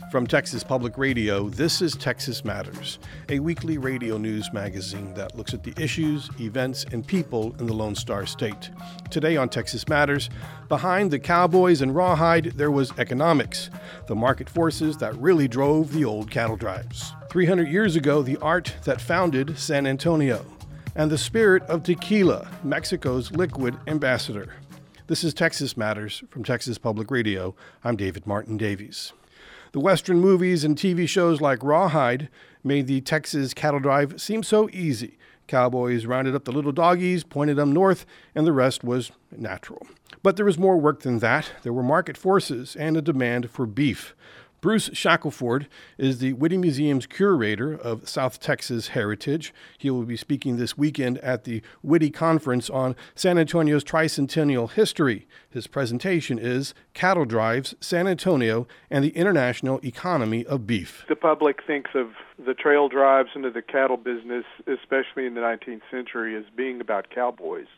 From Texas Public Radio, this is Texas Matters, a weekly radio news magazine that looks at the issues, events, and people in the Lone Star State. Today on Texas Matters, behind the cowboys and rawhide, there was economics, the market forces that really drove the old cattle drives. 300 years ago, the art that founded San Antonio, and the spirit of tequila, Mexico's liquid ambassador. This is Texas Matters from Texas Public Radio. I'm David Martin Davies. The Western movies and TV shows like Rawhide made the Texas cattle drive seem so easy. Cowboys rounded up the little doggies, pointed them north, and the rest was natural. But there was more work than that. There were market forces and a demand for beef. Bruce Shackelford is the Witte Museum's curator of South Texas heritage. He will be speaking this weekend at the Witte Conference on San Antonio's tricentennial history. His presentation is Cattle Drives, San Antonio, and the International Economy of Beef. The public thinks of the trail drives into the cattle business, especially in the 19th century, as being about cowboys.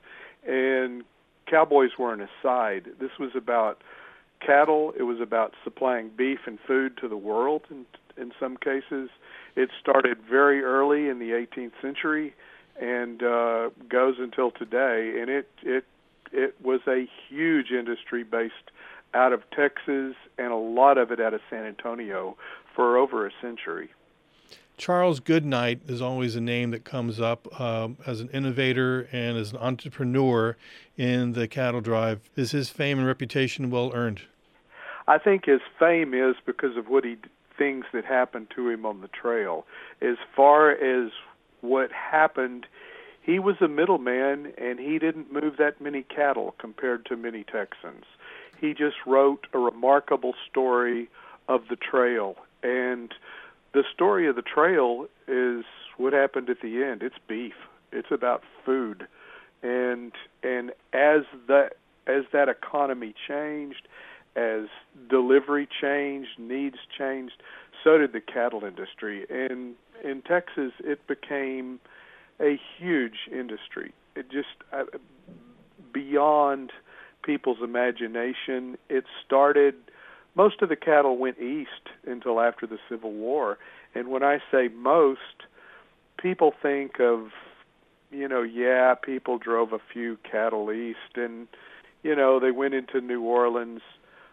And cowboys were an aside. This was about cattle. It was about supplying beef and food to the world in some cases. It started very early in the 18th century and goes until today. And it was a huge industry based out of Texas and a lot of it out of San Antonio for over a century. Charles Goodnight is always a name that comes up as an innovator and as an entrepreneur in the cattle drive. Is his fame and reputation well earned? I think his fame is because of things that happened to him on the trail. As far as what happened, he was a middleman, and he didn't move that many cattle compared to many Texans. He just wrote a remarkable story of the trail, and the story of the trail is what happened at the end. It's beef. It's about food, and as that economy changed, as delivery changed, needs changed, so did the cattle industry. And in Texas, it became a huge industry. It just beyond people's imagination. It started. Most of the cattle went east until after the Civil War. And when I say most, people think of, people drove a few cattle east and, they went into New Orleans.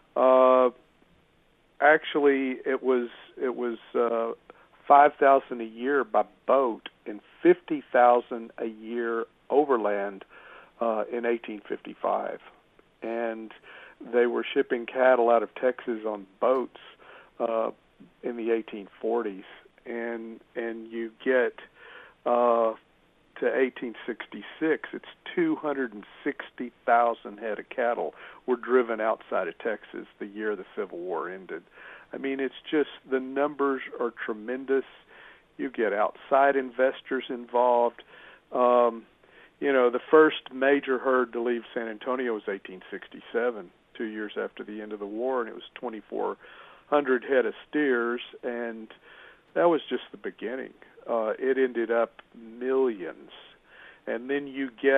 Actually, it was 5,000 a year by boat and 50,000 a year overland in 1855. And they were shipping cattle out of Texas on boats in the 1840s, and you get to 1866, it's 260,000 head of cattle were driven outside of Texas the year the Civil War ended. I mean, it's just, the numbers are tremendous. You get outside investors involved. The first major herd to leave San Antonio was 1867, 2 years after the end of the war, and it was 2,400 head of steers, and that was just the beginning. It ended up millions. And then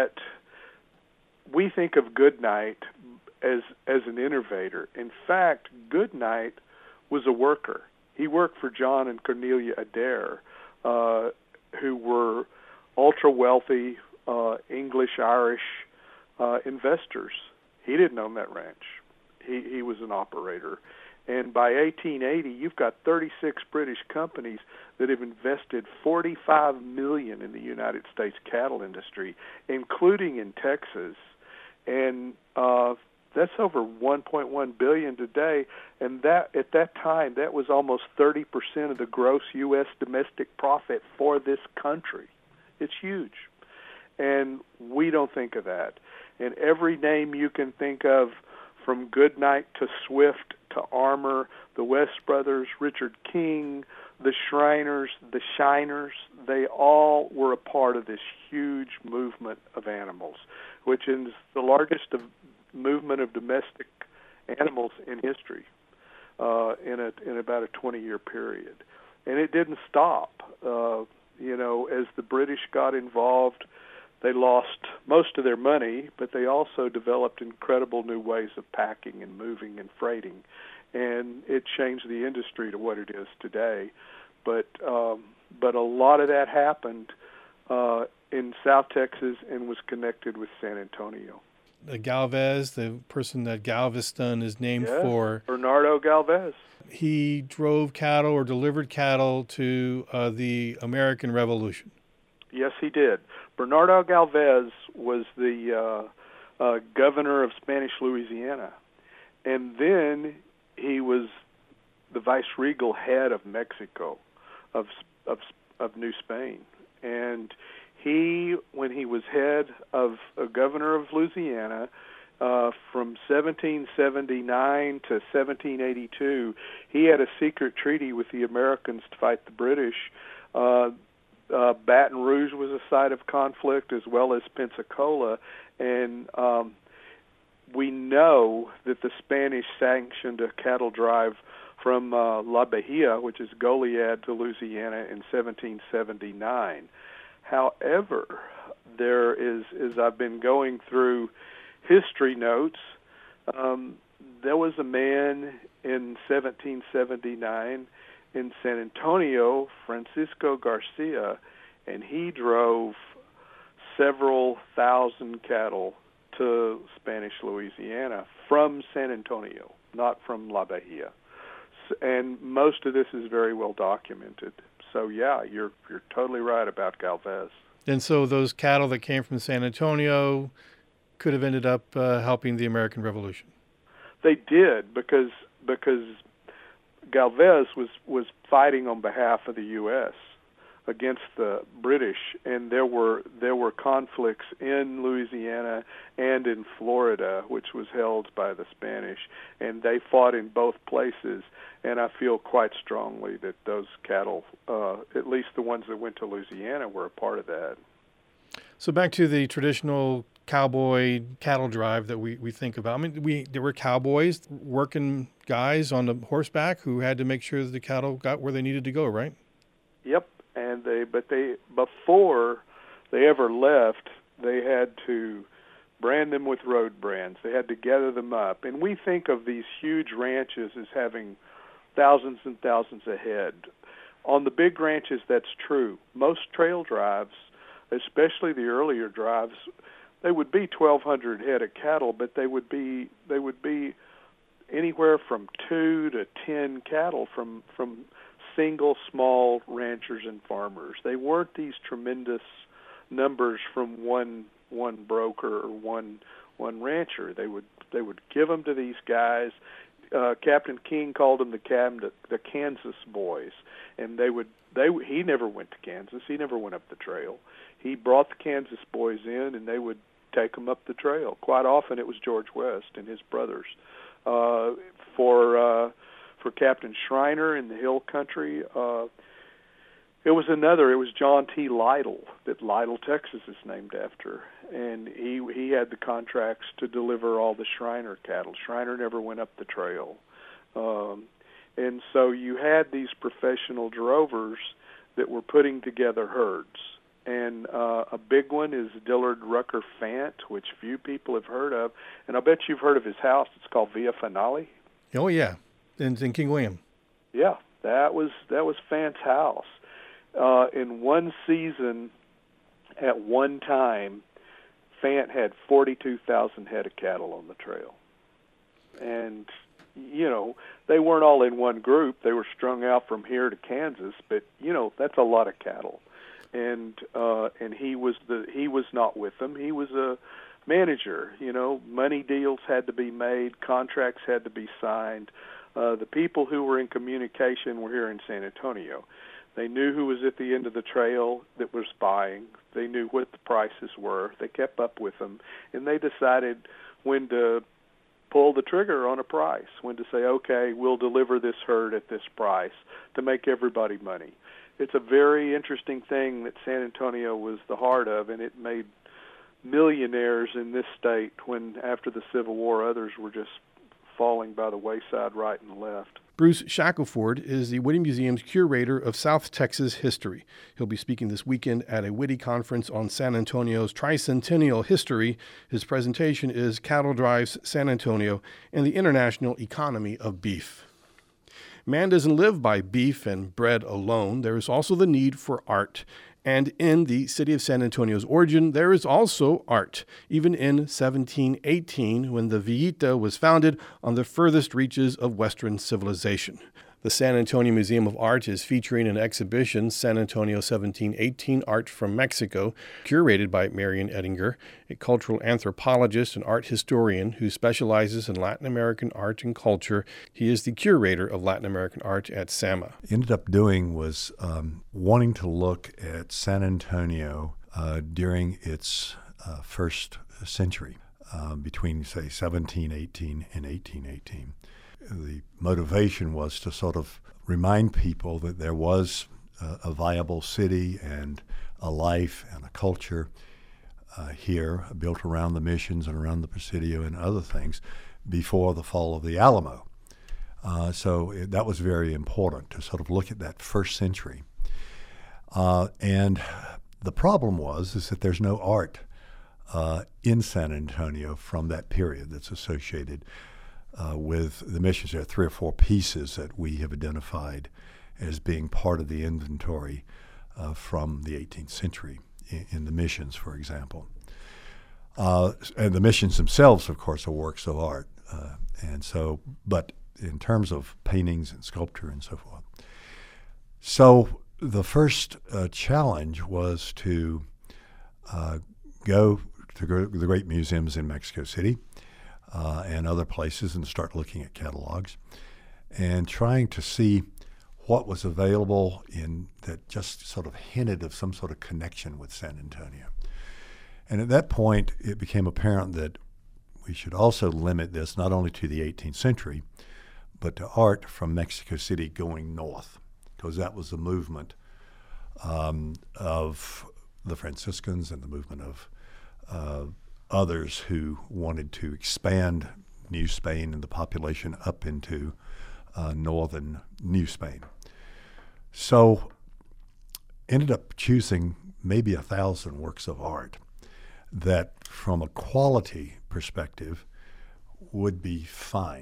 we think of Goodnight as an innovator. In fact, Goodnight was a worker. He worked for John and Cornelia Adair, who were ultra-wealthy English-Irish investors. He didn't own that ranch. He was an operator. And by 1880, you've got 36 British companies that have invested $45 million in the United States cattle industry, including in Texas. And that's over $1.1 billion today. And that at that time, that was almost 30% of the gross U.S. domestic profit for this country. It's huge. And we don't think of that. And every name you can think of, from Goodnight to Swift to Armour, the West Brothers, Richard King, the Shriners, the Shiners, they all were a part of this huge movement of animals, which is the largest movement of domestic animals in history in about a 20-year period. And it didn't stop. As the British got involved, they lost most of their money, but they also developed incredible new ways of packing and moving and freighting. and it changed the industry to what it is today. But a lot of that happened in South Texas and was connected with San Antonio. Galvez, the person that Galveston is named for. Bernardo Galvez. He drove cattle or delivered cattle to the American Revolution. Yes, he did. Bernardo Galvez was the governor of Spanish Louisiana, and then he was the viceregal head of Mexico, of New Spain. And he, when he was head of governor of Louisiana, from 1779 to 1782, he had a secret treaty with the Americans to fight the British. Baton Rouge was a site of conflict, as well as Pensacola, and we know that the Spanish sanctioned a cattle drive from La Bahia, which is Goliad, to Louisiana in 1779. However, there is, as I've been going through history notes, there was a man in 1779 in San Antonio, Francisco Garcia, and he drove several thousand cattle to Spanish Louisiana from San Antonio, not from La Bahia. And most of this is very well documented. So yeah, you're totally right about Galvez. And so those cattle that came from San Antonio could have ended up helping the American Revolution. They did, because Galvez was fighting on behalf of the U.S. against the British, and there were conflicts in Louisiana and in Florida, which was held by the Spanish, and they fought in both places. And I feel quite strongly that those cattle, at least the ones that went to Louisiana, were a part of that. So back to the traditional cowboy cattle drive that we think about. I mean, there were cowboys, working guys on the horseback who had to make sure that the cattle got where they needed to go, right? Yep, and before they ever left, they had to brand them with road brands. They had to gather them up, and we think of these huge ranches as having thousands and thousands of head. On the big ranches, that's true. Most trail drives, especially the earlier drives, they would be 1,200 head of cattle, but they would be anywhere from 2 to 10 cattle from single small ranchers and farmers. They weren't these tremendous numbers from one broker or one rancher. They would give them to these guys. Captain King called them the Kansas boys, and he never went to Kansas. He never went up the trail. He brought the Kansas boys in, and they would take them up the trail. Quite often, it was George West and his brothers. For Captain Schreiner in the Hill Country, it was John T. Lytle, that Lytle, Texas is named after, and he had the contracts to deliver all the Schreiner cattle. Schreiner never went up the trail. And so you had these professional drovers that were putting together herds. And a big one is Dillard Rucker Fant, which few people have heard of. And I bet you've heard of his house. It's called Via Finale. Oh, yeah, in King William. Yeah, that was Fant's house. In one season, at one time, Fant had 42,000 head of cattle on the trail. And, they weren't all in one group. They were strung out from here to Kansas, but, that's a lot of cattle. And he was not with them. He was a manager. Money deals had to be made, contracts had to be signed. The people who were in communication were here in San Antonio. They knew who was at the end of the trail that was buying. They knew what the prices were. They kept up with them, and they decided when to pull the trigger on a price, when to say, okay, we'll deliver this herd at this price to make everybody money. It's a very interesting thing that San Antonio was the heart of, and it made millionaires in this state when, after the Civil War, others were just falling by the wayside right and left. Bruce Shackelford is the Witte Museum's curator of South Texas history. He'll be speaking this weekend at a Witte conference on San Antonio's tricentennial history. His presentation is Cattle Drives San Antonio and the International Economy of Beef. Man doesn't live by beef and bread alone. There is also the need for art. And in the city of San Antonio's origin, there is also art, even in 1718, when the Villita was founded on the furthest reaches of Western civilization. The San Antonio Museum of Art is featuring an exhibition, San Antonio 1718 Art from Mexico, curated by Marion Ettinger, a cultural anthropologist and art historian who specializes in Latin American art and culture. He is the curator of Latin American art at SAMA. Ended up doing was wanting to look at San Antonio during its first century, between, say, 1718 and 1818. The motivation was to sort of remind people that there was a viable city and a life and a culture here built around the missions and around the Presidio and other things before the fall of the Alamo. So that was very important to sort of look at that first century. And the problem is that there's no art in San Antonio from that period that's associated with the missions. There are 3 or 4 pieces that we have identified as being part of the inventory from the 18th century in the missions, for example. And the missions themselves, of course, are works of art. But in terms of paintings and sculpture and so forth. So the first challenge was to go to the great museums in Mexico City, and other places, and start looking at catalogs and trying to see what was available in that just sort of hinted of some sort of connection with San Antonio. And at that point, it became apparent that we should also limit this not only to the 18th century, but to art from Mexico City going north, because that was the movement of the Franciscans and the movement of others who wanted to expand New Spain and the population up into northern New Spain. So ended up choosing maybe 1,000 works of art that from a quality perspective would be fine.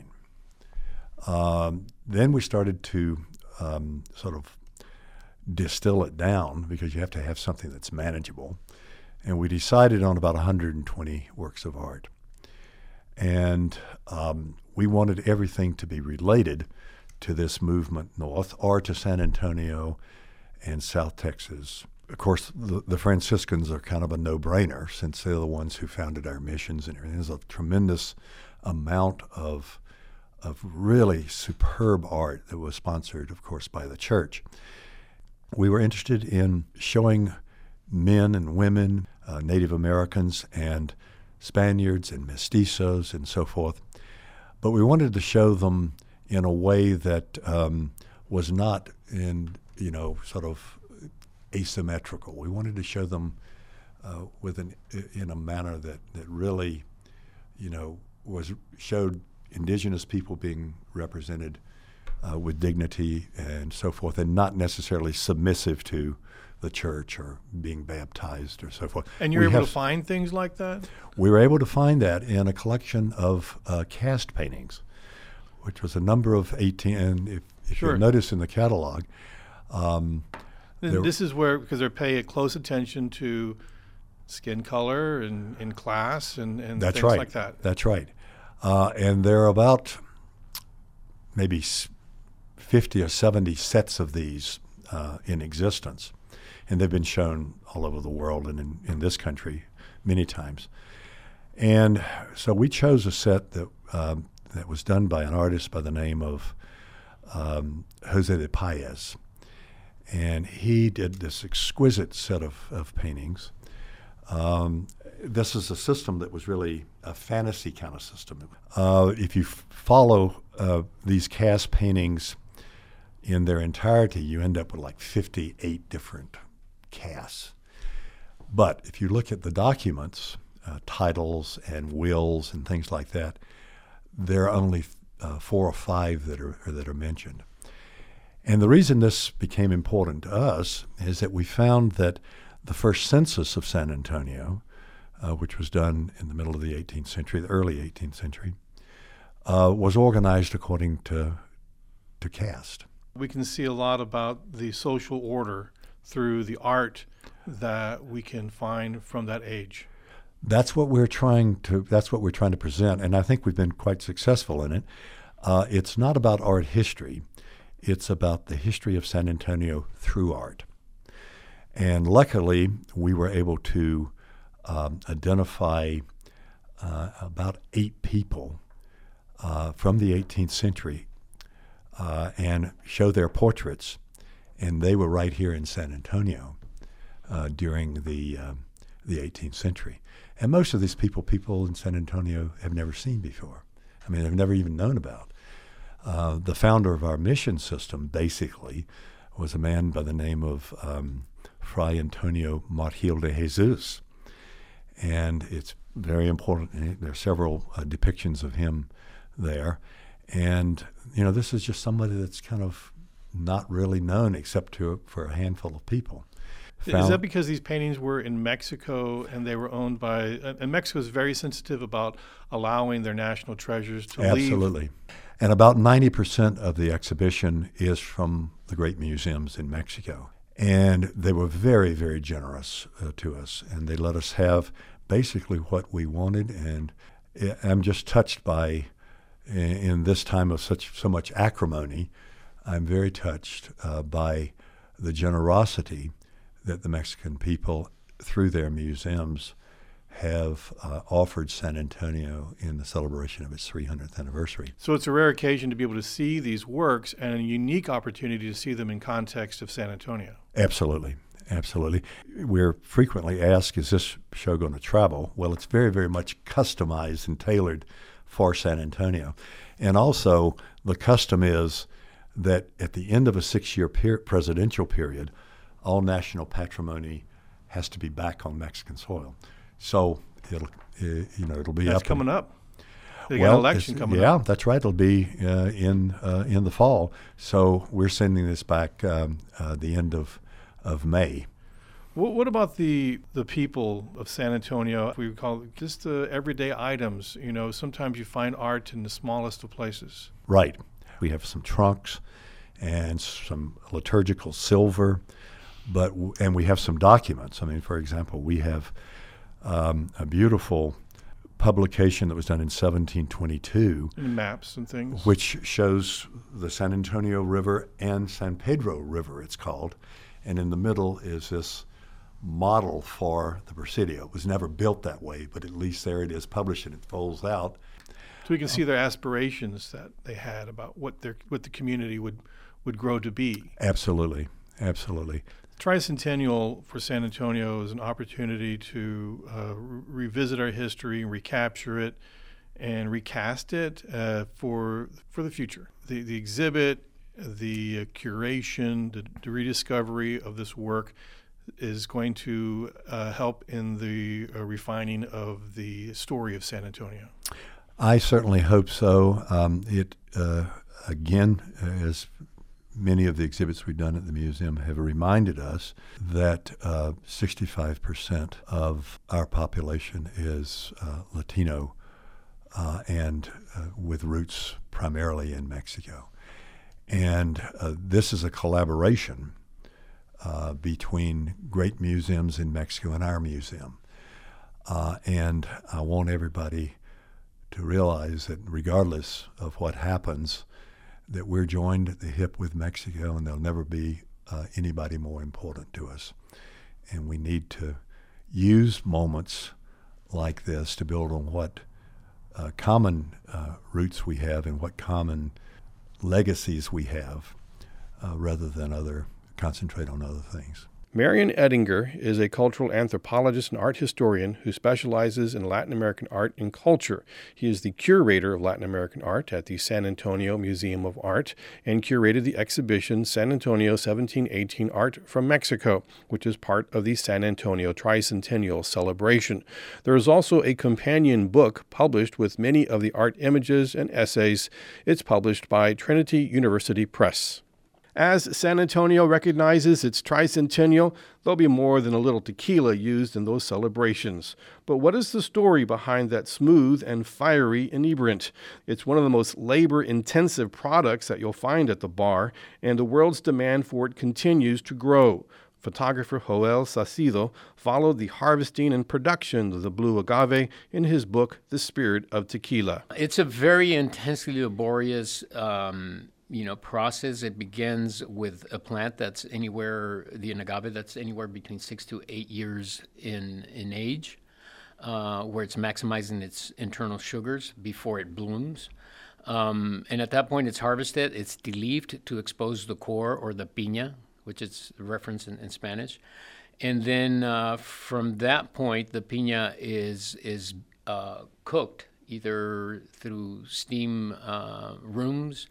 Then we started to sort of distill it down, because you have to have something that's manageable. And we decided on about 120 works of art. And we wanted everything to be related to this movement north, or to San Antonio and South Texas. Of course, the Franciscans are kind of a no-brainer, since they're the ones who founded our missions and everything. There's a tremendous amount of really superb art that was sponsored, of course, by the church. We were interested in showing men and women, Native Americans and Spaniards and mestizos and so forth. But we wanted to show them in a way that was not sort of asymmetrical. We wanted to show them in a manner that really, showed indigenous people being represented with dignity and so forth, and not necessarily submissive to the church or being baptized or so forth. And you're able to find things like that? We were able to find that in a collection of cast paintings, which was a number of 18, and if Sure. you'll notice in the catalog. This is where, because they pay close attention to skin color and class and That's things right. like that. That's right. And there are about maybe 50 or 70 sets of these in existence. And they've been shown all over the world and in this country many times. And so we chose a set that was done by an artist by the name of Jose de Paez. And he did this exquisite set of paintings. This is a system that was really a fantasy kind of system. If you follow these cast paintings in their entirety, you end up with like 58 different casts. But if you look at the documents, titles and wills and things like that, there are only 4 or 5 that are mentioned. And the reason this became important to us is that we found that the first census of San Antonio, which was done in the middle of the 18th century, the early 18th century, was organized according to caste. We can see a lot about the social order through the art that we can find from that age. That's what we're trying to present, and I think we've been quite successful in it. It's not about art history. It's about the history of San Antonio through art. And luckily, we were able to identify about 8 people from the 18th century and show their portraits. And they were right here in San Antonio during the 18th century. And most of these people in San Antonio have never seen before. I mean, they've never even known about. The founder of our mission system, basically, was a man by the name of Fray Antonio Margil de Jesus. And it's very important. There are several depictions of him there. And, this is just somebody that's kind of not really known except for a handful of people. Is that because these paintings were in Mexico and they were owned by, and Mexico is very sensitive about allowing their national treasures to leave? Absolutely. And about 90% of the exhibition is from the great museums in Mexico. And they were very, very generous to us, and they let us have basically what we wanted. And I'm just touched by, in this time of so much acrimony, I'm very touched by the generosity that the Mexican people, through their museums, have offered San Antonio in the celebration of its 300th anniversary. So it's a rare occasion to be able to see these works and a unique opportunity to see them in context of San Antonio. Absolutely. Absolutely. We're frequently asked, is this show going to travel? Well, it's very, very much customized and tailored for San Antonio. And also, the custom is that at the end of a 6-year presidential period, all national patrimony has to be back on Mexican soil. So it'll be That's up. coming up. They got an election coming up. Yeah, that's right. It'll be in the fall. So we're sending this back the end of May. What about the people of San Antonio? We would call it just the everyday items. Sometimes you find art in the smallest of places. Right. We have some trunks and some liturgical silver, and we have some documents. I mean, for example, we have a beautiful publication that was done in 1722. And maps and things. Which shows the San Antonio River and San Pedro River, it's called. And in the middle is this model for the Presidio. It was never built that way, but at least there it is published and it folds out. So we can see their aspirations that they had about what the community would grow to be. Absolutely. Absolutely. Tricentennial for San Antonio is an opportunity to revisit our history, recapture it, and recast it for the future. The exhibit, the curation, the rediscovery of this work is going to help in the refining of the story of San Antonio. I certainly hope so. Again, as many of the exhibits we've done at the museum have reminded us that 65% of our population is Latino and with roots primarily in Mexico. And this is a collaboration between great museums in Mexico and our museum. And I want everybody to realize that regardless of what happens, that we're joined at the hip with Mexico, and there'll never be anybody more important to us. And we need to use moments like this to build on what common roots we have and what common legacies we have, rather than concentrate on other things. Marion Ettinger is a cultural anthropologist and art historian who specializes in Latin American art and culture. He is the curator of Latin American art at the San Antonio Museum of Art and curated the exhibition San Antonio 1718 Art from Mexico, which is part of the San Antonio Tricentennial celebration. There is also a companion book published with many of the art images and essays. It's published by Trinity University Press. As San Antonio recognizes its tricentennial, there'll be more than a little tequila used in those celebrations. But what is the story behind that smooth and fiery inebriant? It's one of the most labor-intensive products that you'll find at the bar, and the world's demand for it continues to grow. Photographer Joel Sacido followed the harvesting and production of the blue agave in his book, The Spirit of Tequila. It's a very intensely laborious process. It begins with a plant that's the agave that's anywhere between 6 to 8 years in age, where it's maximizing its internal sugars before it blooms. And at that point, it's harvested, it's deleafed to expose the core, or the piña, which is referenced in Spanish. And then from that point, the piña is cooked either through steam rooms,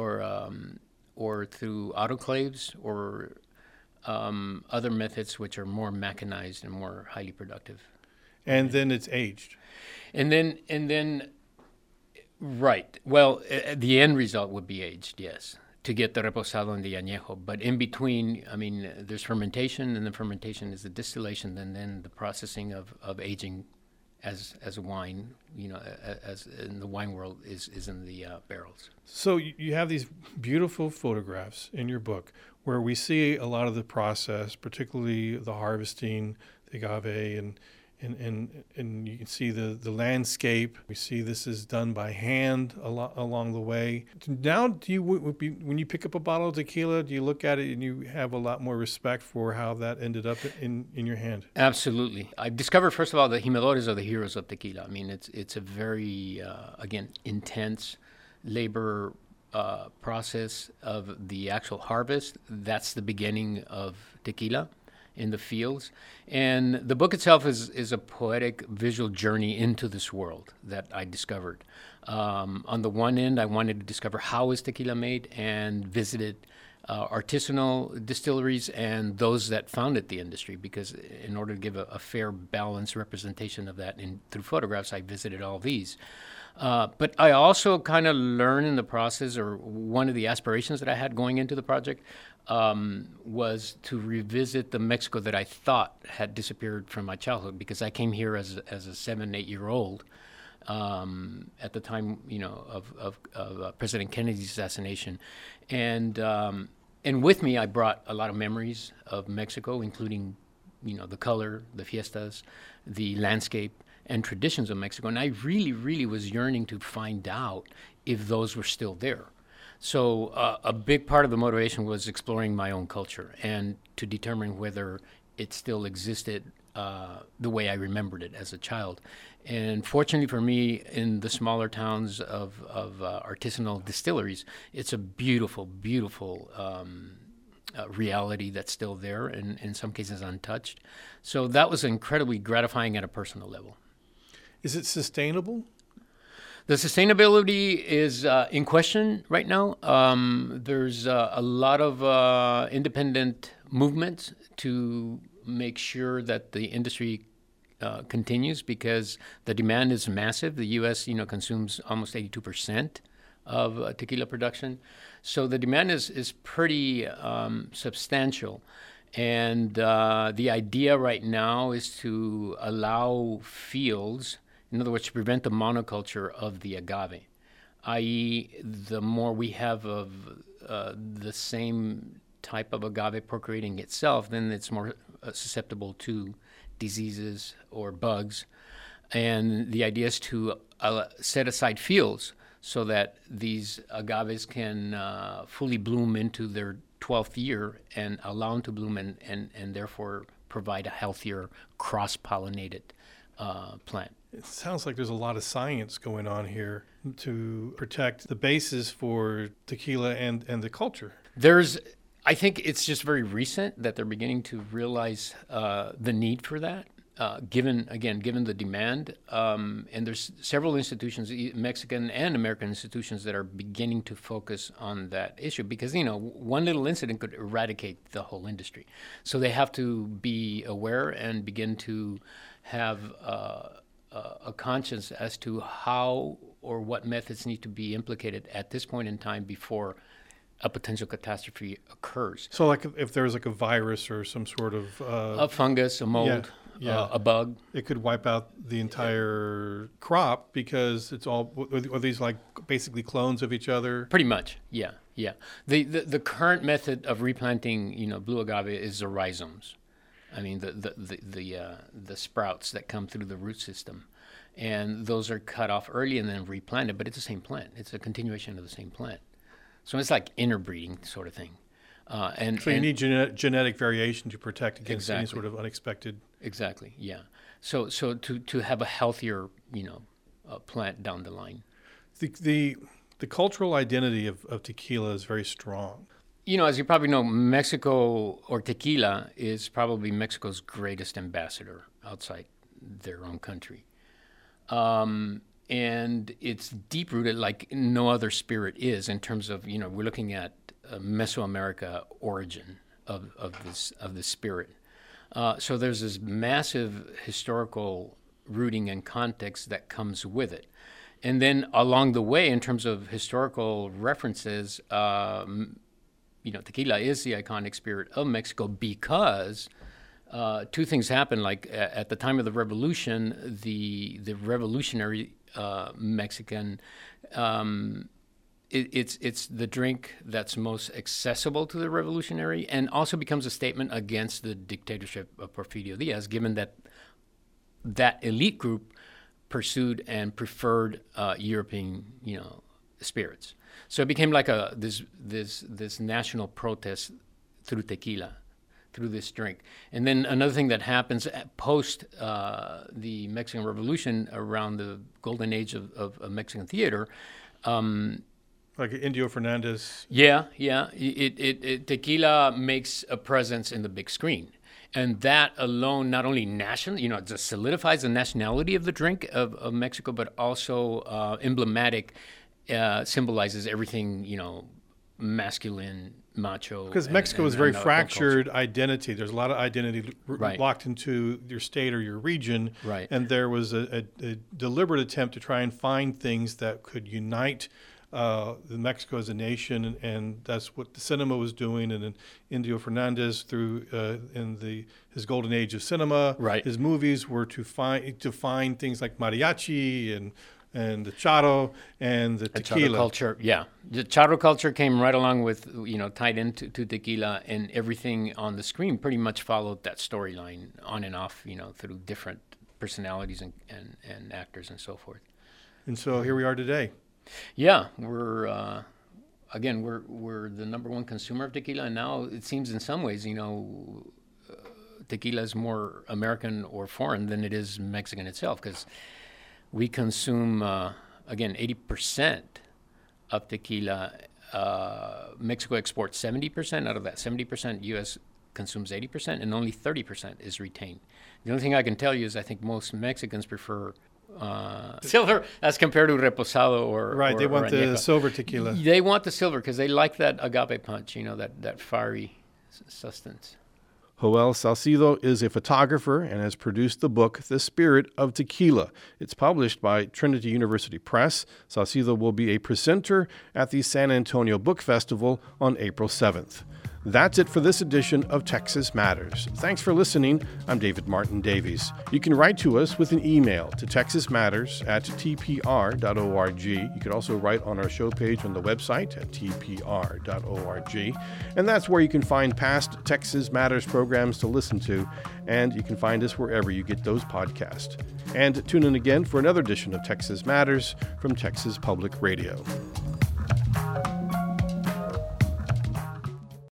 or through autoclaves, or other methods which are more mechanized and more highly productive. And then it's aged. And then, right. Well, the end result would be aged, yes, to get the reposado and the añejo. But in between, there's fermentation, and the fermentation is the distillation, and then the processing of aging as a wine, as in the wine world is in the barrels. So you have these beautiful photographs in your book where we see a lot of the process, particularly the harvesting, the agave, and you can see the landscape. We see this is done by hand along the way. Now, when you pick up a bottle of tequila, do you look at it and you have a lot more respect for how that ended up in your hand? Absolutely. I've discovered, first of all, the jimadores are the heroes of tequila. It's a very, intense labor process of the actual harvest. That's the beginning of tequila in the fields. And the book itself is a poetic visual journey into this world that I discovered. On the one end, I wanted to discover how is tequila made, and visited artisanal distilleries and those that founded the industry, because in order to give a fair, balanced representation of that through photographs, I visited all these. But I also kind of learned in the process, or one of the aspirations that I had going into the project, was to revisit the Mexico that I thought had disappeared from my childhood, because I came here as a 7-8-year-old at the time, of President Kennedy's assassination, and with me I brought a lot of memories of Mexico, including, the color, the fiestas, the landscape, and traditions of Mexico, and I really, really was yearning to find out if those were still there. So a big part of the motivation was exploring my own culture and to determine whether it still existed the way I remembered it as a child. And fortunately for me, in the smaller towns of artisanal distilleries, it's a beautiful, beautiful reality that's still there, and in some cases untouched. So that was incredibly gratifying at a personal level. Is it sustainable? The sustainability is in question right now. There's a lot of independent movements to make sure that the industry continues, because the demand is massive. The U.S., consumes almost 82% of tequila production. So the demand is pretty substantial. And the idea right now is to allow fields, in other words, to prevent the monoculture of the agave, i.e. the more we have of the same type of agave procreating itself, then it's more susceptible to diseases or bugs. And the idea is to set aside fields so that these agaves can fully bloom into their 12th year and allow them to bloom and therefore provide a healthier cross-pollinated plant. It sounds like there's a lot of science going on here to protect the basis for tequila and the culture. I think it's just very recent that they're beginning to realize the need for that, given the demand. And there's several institutions, Mexican and American institutions, that are beginning to focus on that issue because, one little incident could eradicate the whole industry. So they have to be aware and begin to have a conscience as to how or what methods need to be implicated at this point in time before a potential catastrophe occurs. So like if there was like a virus or some sort of... a fungus, a mold, a bug. It could wipe out the entire crop because it's all... Are these like basically clones of each other? Pretty much, yeah. The current method of replanting, blue agave is the rhizomes. I mean, the sprouts that come through the root system. And those are cut off early and then replanted, but it's the same plant. It's a continuation of the same plant. So it's like interbreeding sort of thing. So you need genetic variation to protect against any sort of unexpected... Exactly, yeah. So to have a healthier, plant down the line. The cultural identity of tequila is very strong. As you probably know, Mexico, or tequila, is probably Mexico's greatest ambassador outside their own country. And it's deep-rooted like no other spirit is in terms of, we're looking at Mesoamerica origin of this spirit. So there's this massive historical rooting and context that comes with it. And then along the way, in terms of historical references, tequila is the iconic spirit of Mexico because two things happen. Like at the time of the revolution, the revolutionary Mexican, it's the drink that's most accessible to the revolutionary, and also becomes a statement against the dictatorship of Porfirio Diaz, given that elite group pursued and preferred European, spirits. So it became like this national protest through tequila, through this drink. And then another thing that happens post the Mexican Revolution, around the golden age of Mexican theater. Like Indio Fernandez. Yeah. Tequila makes a presence in the big screen. And that alone, not only national, just solidifies the nationality of the drink of Mexico, but also emblematic, symbolizes everything, masculine, macho. Because Mexico is very fractured identity. There's a lot of identity locked into your state or your region. Right. And there was a deliberate attempt to try and find things that could unite Mexico as a nation, and that's what the cinema was doing. And then Indio Fernandez, through his golden age of cinema, his movies were to find things like mariachi and the charro and the tequila. Charro culture, yeah. The charro culture came right along with, tied into tequila, and everything on the screen pretty much followed that storyline on and off, through different personalities and actors and so forth. And so here we are today. Yeah, we're the number one consumer of tequila, and now it seems in some ways, tequila is more American or foreign than it is Mexican itself, because we consume 80% of tequila. Mexico exports 70%. Out of that 70%, U.S. consumes 80%, and only 30% is retained. The only thing I can tell you is I think most Mexicans prefer silver as compared to reposado or they want or the silver tequila. They want the silver because they like that agave punch, that fiery substance. Joel Salcido is a photographer and has produced the book The Spirit of Tequila. It's published by Trinity University Press. Salcido will be a presenter at the San Antonio Book Festival on April 7th. That's it for this edition of Texas Matters. Thanks for listening. I'm David Martin Davies. You can write to us with an email to texasmatters@tpr.org. You can also write on our show page on the website at tpr.org. And that's where you can find past Texas Matters programs to listen to, and you can find us wherever you get those podcasts. And tune in again for another edition of Texas Matters from Texas Public Radio.